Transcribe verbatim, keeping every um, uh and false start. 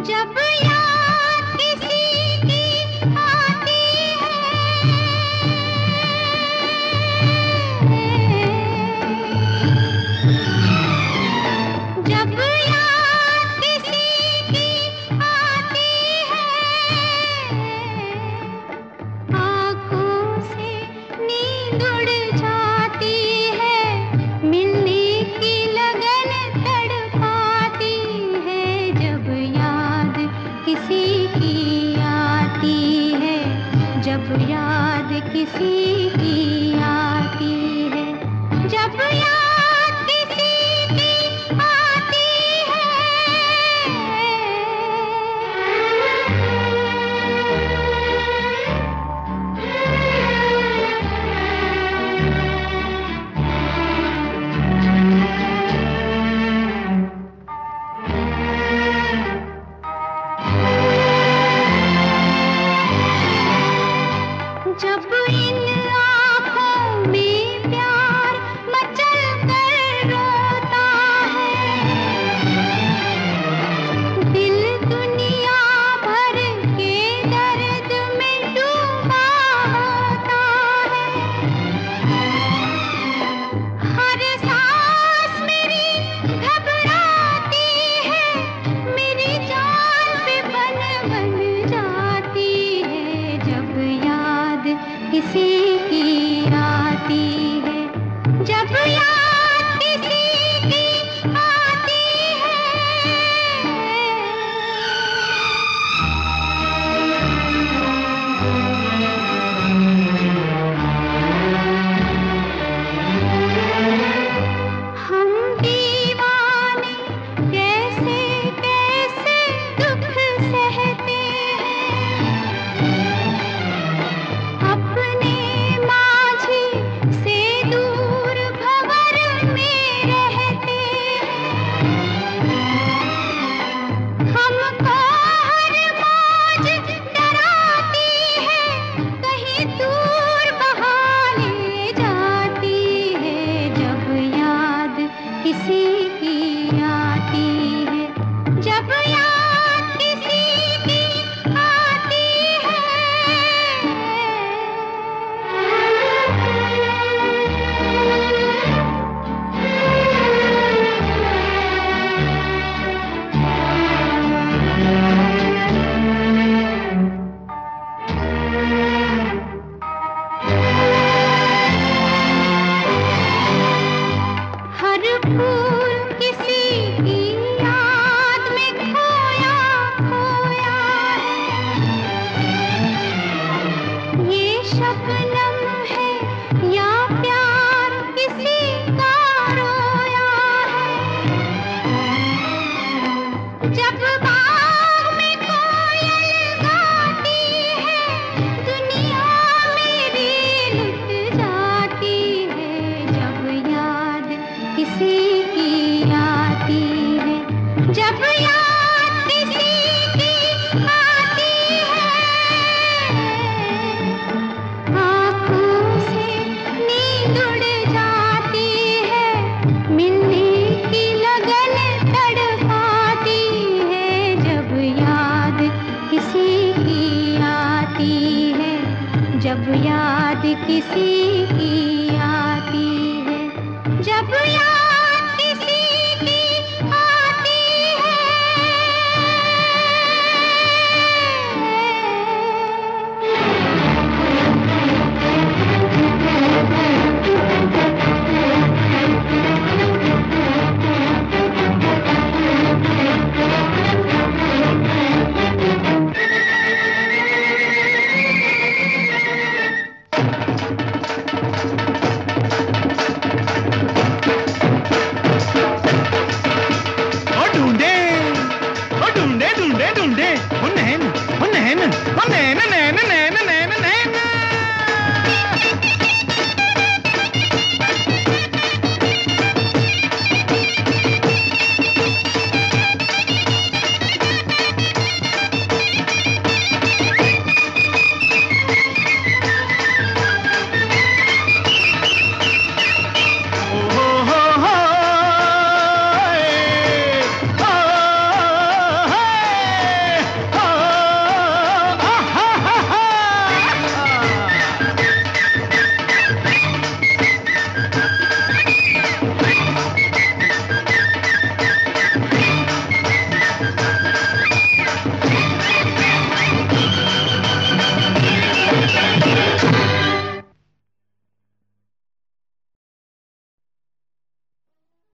जब याद किसी की आती है, जब याद किसी की आती है, आँखों से नींद उड़ जाती है, मिलने की लगन तड़पाती है। जब याद किसी की आती है, जब याद किसी की आती है, जब याद किसी की आती है। जब इन आँखों में प्यार मचल कर रोता है, दिल दुनिया भर के दर्द में डूबा होता है। हर सांस मेरी घबराती है, मेरी जान पे बन बन जाती है। जब याद किसी की आती है, जब याद किसी की आती है। हम दीवाने कैसे कैसे दुख सहते हैं, अपने माझी से दूर भंवर में रहते हैं। हमको हर मौज डराती है, कहीं दूर बहा ले जाती है। जब याद किसी की आती है, जब याद किसी की आती हर फूल किसी की याद में खोया खोया है। ये शबनम है या प्यार किसी का रोया है। जब बाग में कोयल गाती है, दुनिया मेरी लुट जाती है। जब याद किसी की आती है, जब याद किसी की आती है, आँखों से नींद उड़ जाती है, मिलने की लगन तड़पाती है। जब याद किसी की आती है, जब याद किसी